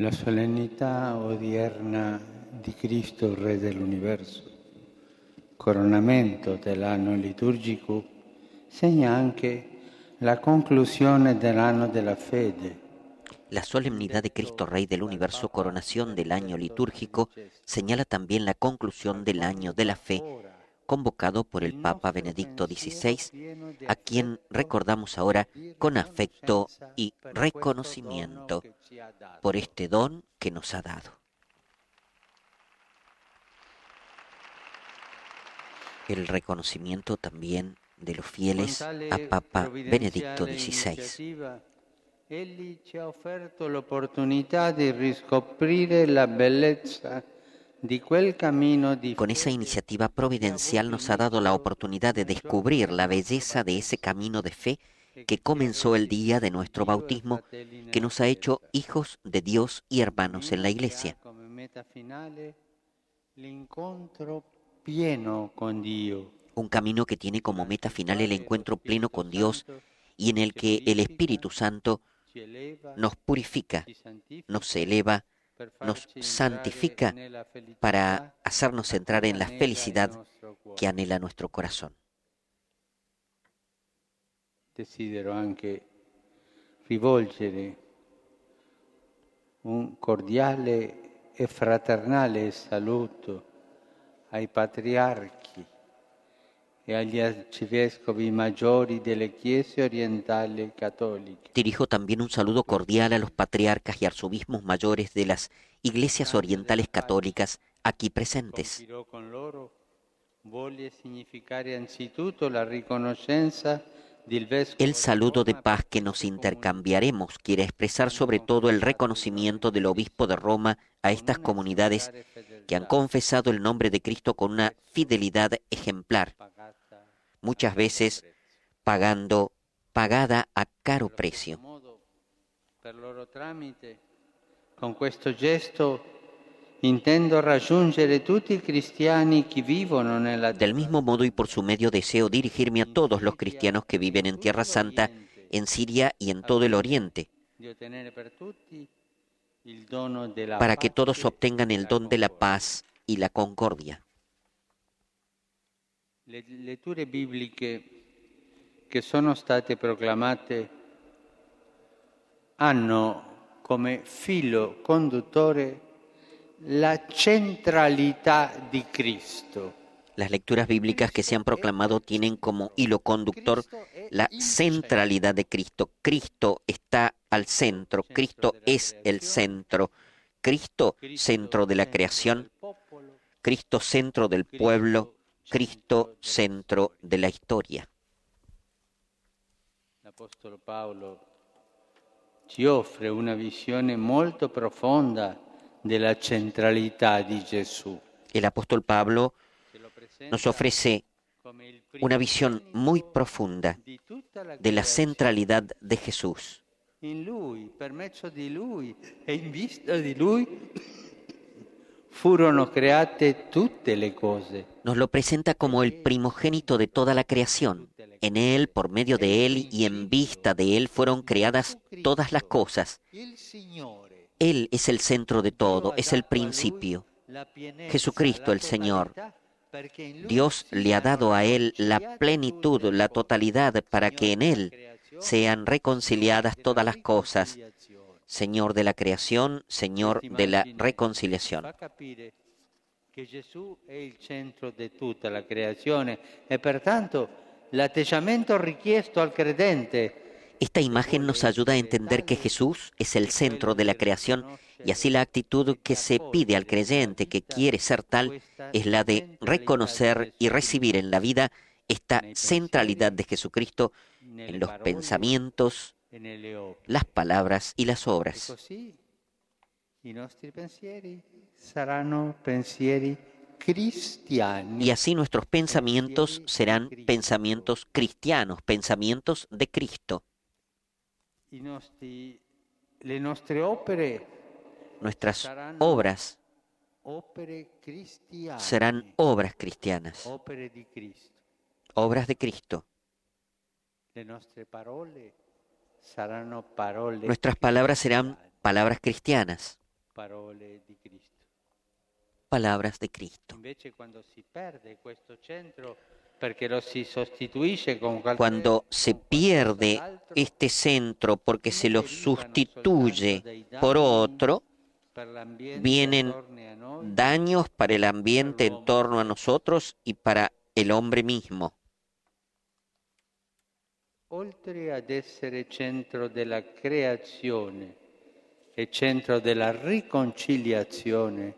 La solennità odierna di Cristo, Re dell'Universo, coronamento dell'anno liturgico, segna anche la conclusione dell'anno della fede. La solemnidad de Cristo Rey del Universo, coronación del año litúrgico, señala también la conclusión del año de la fe, convocado por el Papa Benedicto XVI, a quien recordamos ahora con afecto y reconocimiento por este don que nos ha dado. El reconocimiento también de los fieles a Papa Benedicto XVI. Egli ci ha offerto l'opportunità di riscoprire la bellezza di quel cammino di Con esa iniciativa providencial nos ha dado la oportunidad de descubrir la belleza de ese camino de fe que comenzó el día de nuestro bautismo, que nos ha hecho hijos de Dios y hermanos en la Iglesia. Come meta finale l'incontro pieno con Dio. Un camino que tiene como meta final el encuentro pleno con Dios y en el que el Espíritu Santo nos purifica, nos eleva, nos santifica para hacernos entrar en la felicidad que anhela nuestro corazón. Desidero anche rivolgere un cordiale e fraternale saluto ai patriarchi e agli arcivescovi maggiori delle chiese orientali cattoliche. Dirijo también un saludo cordial a los patriarcas y arzobispos mayores de las iglesias orientales católicas aquí presentes. Compirò con loro vuole significare anzitutto la riconoscenza del vescovo El saludo de paz que nos intercambiaremos quiere expresar sobre todo el reconocimiento del obispo de Roma a estas comunidades que han confesado el nombre de Cristo con una fidelidad ejemplar, muchas veces pagada a caro precio. Per loro tramite, con questo gesto, intendo raggiungere tutti i cristiani che vivono nella Del mismo modo y por su medio deseo dirigirme a todos los cristianos que viven en Tierra Santa, en Siria y en todo el Oriente, di ottenere per tutti il dono della para que pace todos obtengan e el la don de la concordia. paz y la concordia. Le letture bibliche che sono state proclamate hanno come filo conduttore la centralità di Cristo. Las lecturas bíblicas que se han proclamado tienen como hilo conductor la centralidad de Cristo. Cristo está al centro, Cristo es el centro, Cristo centro de la creación, Cristo centro del pueblo, Cristo centro de la historia. L'Apostolo Paolo ci offre una visione molto profonda della centralità di Gesù. El apóstol Pablo nos ofrece una visión muy profunda de la centralidad de Jesús. In Lui, per mezzo di Lui e in vista di Lui furono create tutte le cose. Nos lo presenta como el primogénito de toda la creación. En Él, por medio de Él y en vista de Él fueron creadas todas las cosas. Il Signore, Él es el centro de todo, es el principio. Jesucristo, el Señor. Dios le ha dado a Él la plenitud, la totalidad, para que en Él sean reconciliadas todas las cosas. Señor de la creación, Señor de la reconciliación. fa capire che Gesù è il centro di tutta la creazione e pertanto l'atteggiamento richiesto al credente. Esta imagen nos ayuda a entender que Jesús es el centro de la creación y así la actitud que se pide al creyente que quiere ser tal es la de reconocer y recibir en la vida esta centralidad de Jesucristo en los pensamientos, E nelle opere. las palabras y las E obras. così i nostri pensieri saranno pensieri cristiani. Y así nuestros pensamientos serán pensamientos cristianos, pensamientos de Cristo. Le nostre opere Nuestras obras opere cristiane, serán obras cristianas, opere di Cristo. obras de Cristo. Le nostre parole saranno parole Nuestras palabras serán cristiane. palabras cristianas. parole di Cristo. Palabras de Cristo. Invece quando si perde questo centro perché lo si sostituisce con qualche, Cuando se con pierde qualcos'altro, este centro porque se lo derivano sustituye soltanto dei por danni otro, per l'ambiente vienen attorno a noi, daños para el per ambiente en l'uomo torno a stesso. nosotros y para el hombre mismo. Oltre ad essere centro della creazione e centro della riconciliazione,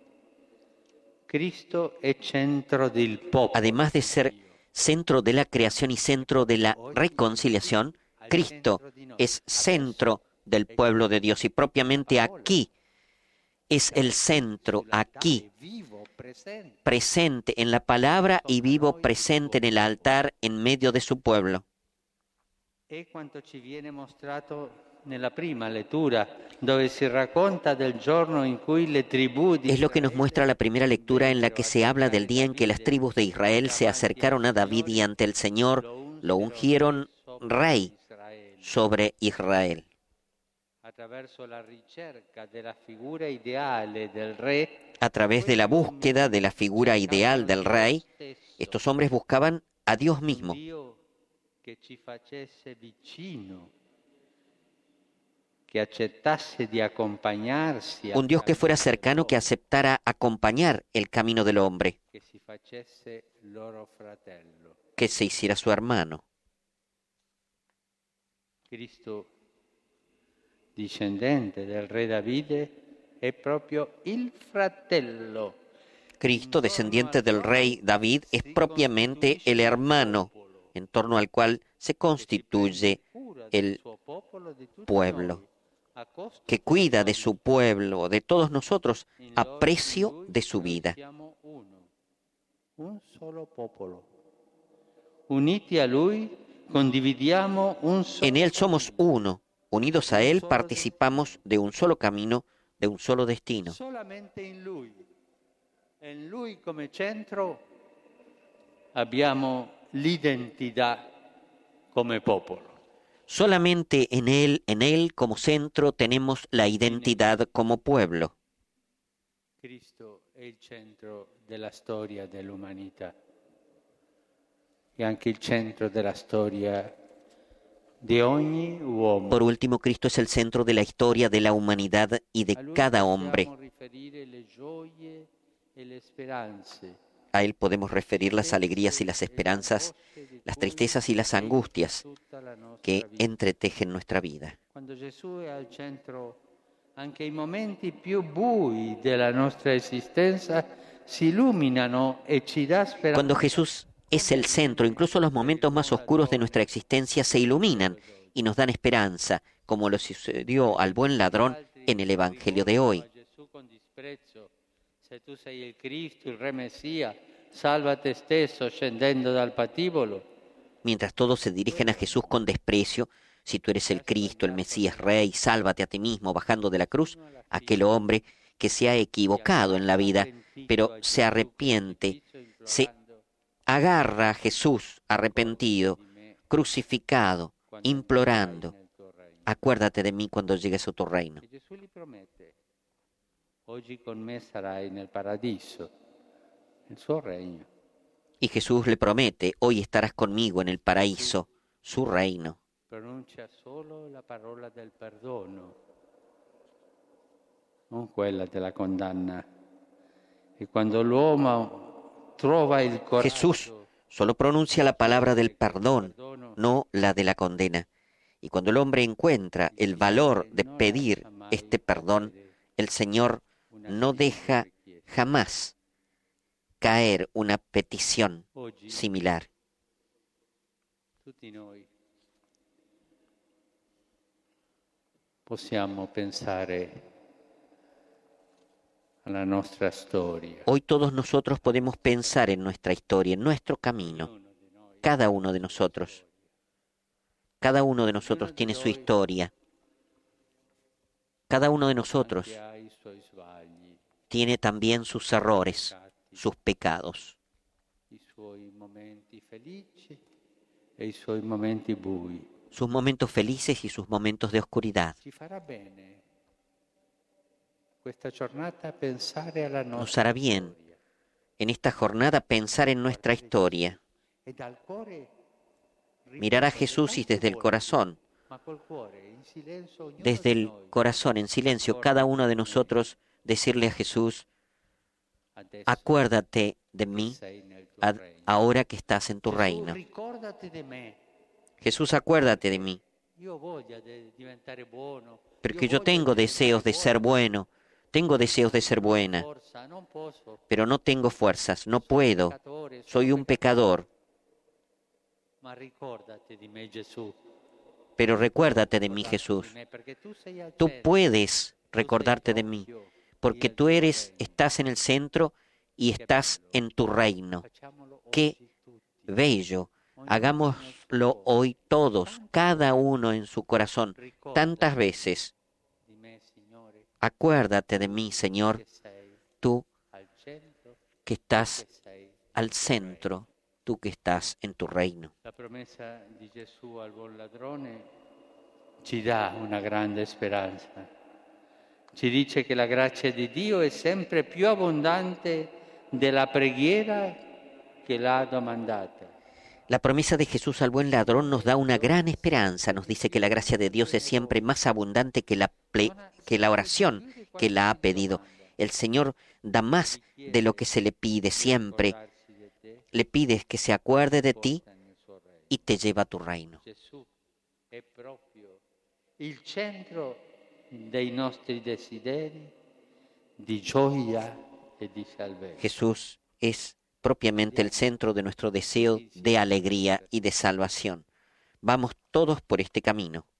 Cristo è centro del popolo. Además de ser centro de la creación y centro de la reconciliación, Cristo es centro del pueblo de Dios y propiamente aquí es el centro, aquí, presente en la palabra y vivo presente en el altar en medio de su pueblo. È quanto ci viene mostrato nella prima lettura, dove si racconta del giorno in cui le tribù di Es lo que nos muestra la primera lectura en la que se habla del día en que las tribus de Israel se acercaron a David y ante el Señor lo ungieron rey sobre Israel. attraverso la ricerca della figura ideale del re, A través de la búsqueda de la figura ideal del rey, estos hombres buscaban a Dios un mismo, Dio che ci facesse vicino, che accettasse di accompagnarsi un al Dios que fuera cammino cercano, que dell'uomo, aceptara acompañar el camino del hombre, che si facesse loro fratello. que se hiciera su hermano. Cristo, discendente del re Davide, è proprio il fratello. Cristo, descendiente del rey David, es propiamente el hermano en torno al cual se constituye el pueblo, que cuida de su pueblo, de todos nosotros, a precio de su vida. Un solo popolo. Uniti a Lui, condividiamo un solo En Él somos camino. uno, unidos a Él participamos de un solo camino, de un solo destino. Solamente in Lui come centro abbiamo l'identità come popolo. Solamente en Él como centro tenemos la identidad como pueblo. Cristo è il centro della storia dell'umanità e anche il centro della storia di ogni uomo. Por último, Cristo es el centro de la historia de la humanidad y de A Lui cada possiamo hombre. riferire le gioie e le speranze, A Él podemos referir las alegrías y las esperanzas, las tristezas y las angustias tutta la nostra que vita. entretejen nuestra vida. Quando Gesù è al centro, anche i momenti più bui della nostra esistenza si illuminano e ci dà speranza. Cuando Jesús es el centro, incluso los momentos más oscuros de nuestra existencia se iluminan y nos dan esperanza, como lo sucedió al buen ladrón en el Evangelio de hoy. A Gesù con disprezzo, se tu sei il Cristo, il Re Messia, salva te stesso scendendo dal patibolo. Mientras todos se dirigen a Jesús con desprecio, si tú eres el Cristo, el Mesías Rey, sálvate a ti mismo bajando de la cruz, aquel hombre que se ha equivocado en la vida, pero se arrepiente, se agarra a Jesús arrepentido, crucificado, implorando, acuérdate de mí cuando llegues a tu reino. E Gesù gli promette, oggi con me sarai nel paradiso, nel suo regno. Y Jesús le promete, hoy estarás conmigo en el paraíso, su reino. Pronuncia solo la parola del perdono, non quella della condanna. E quando l'uomo trova il coraggio, Jesús solo pronuncia la palabra del perdón, no la de la condena. Y cuando el hombre encuentra el valor de pedir este perdón, el Señor no deja jamás caer una petición oggi similar. tutti noi possiamo pensare alla nostra storia. Hoy todos nosotros podemos pensar en nuestra historia, en nuestro camino. Cada uno de nosotros. Cada uno de nosotros tiene su historia. Cada uno de nosotros Che ha i suoi sbagli, tiene también sus errores, sus pecados, i suoi momenti felici e i suoi momenti bui. sus momentos felices y sus momentos de oscuridad. Ci farà bene questa giornata pensare alla Nos nostra hará bien storia en esta jornada pensar en nuestra historia, e dal cuore, mirar a ripeto, Jesús y tanto desde el buono, corazón, ma col cuore, in silenzio, ognuno desde di el noi, corazón, en silencio, cada uno de nosotros, decirle a Jesús, adesso acuérdate de che mí sei nel tuo regno. ahora que estás en tu Gesù, reino. ricordati di me, Jesús, acuérdate de mí, io voglio diventare buono, io porque yo voglio tengo diventare deseos de ser buona, bueno, tengo deseos de ser ma non ho buena, forza, non posso, pero no tengo fuerzas, no sono puedo, peccatore, soy sono un peccatore. pecador, Ma ricordati di me, Gesù. pero recuérdate de mí, Ricordati Jesús. di me, perché tu sei al Tú centro, puedes tu sei recordarte de mí, proprio porque il tú tuo eres, regno. estás en el centro y Che estás bello. en tu reino. Facciamolo Qué oggi tutti, bello. ognuno nel Hagámoslo suo cuore. hoy todos, Tante cada volte. uno en su corazón, Ricordati tantas veces. di me, Signore, Acuérdate de tu mí, Señor, che sei tú al centro, que tu estás che sei al nel tuo centro, regno. tú que estás en tu reino. La promessa di Gesù al buon ladrone ci dà una grande speranza. Ci dice che la grazia di Dio è sempre più abbondante della preghiera che l'ha domandata. La promesa de Jesús al buen ladrón nos da una gran esperanza, nos dice que la gracia de Dios es siempre más abundante que la oración que la ha pedido. El Señor da más de lo que se le pide siempre. Le pides que se acuerde de ti y te lleva a tu reino. Gesù è proprio il centro dei nostri desideri di gioia e di salvezza. Jesús es propiamente el centro de nuestro deseo de alegría y de salvación. Vamos todos por este camino.